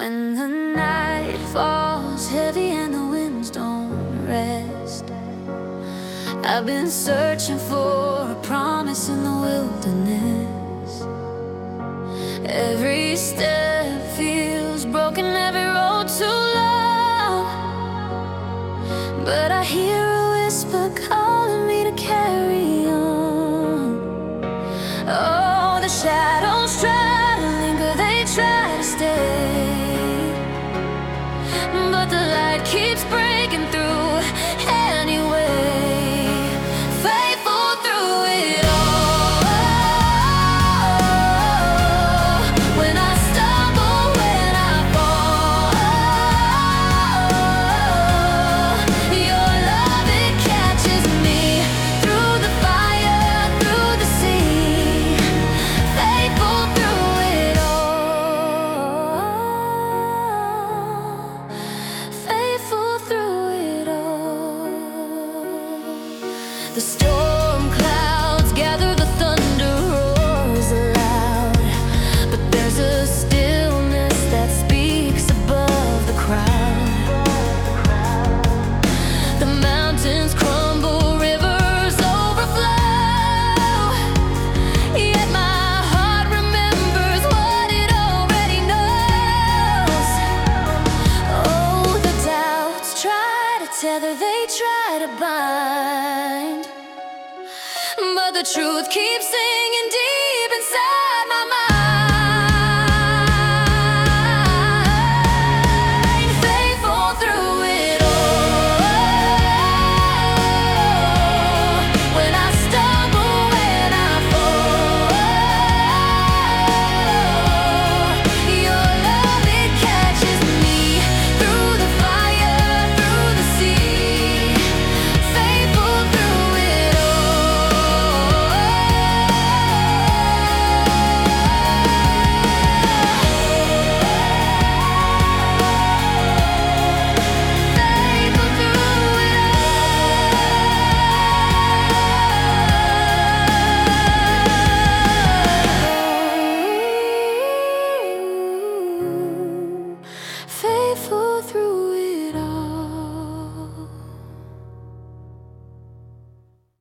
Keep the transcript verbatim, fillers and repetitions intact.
When the night falls heavy and the winds don't rest, I've been searching for a promise in the wilderness. Every step feels broken, every road too long, but I hear a whisper calling me to carry on. Oh, the shadows try to linger, they try to stay, but the light keeps breaking through anyway. Faithful through it all. When I stumble, when I fall, your love, it catches me through the fire, through the sea. Faithful through it all. Faithful through it all. The storm clouds gather, the thunder roars aloud, but there's a stillness that speaks above the crowd. The mountains crumble, rivers overflow, yet my heart remembers what it already knows. Oh, the doubts try to tether, they try to bind, but the truth keeps singing deep inside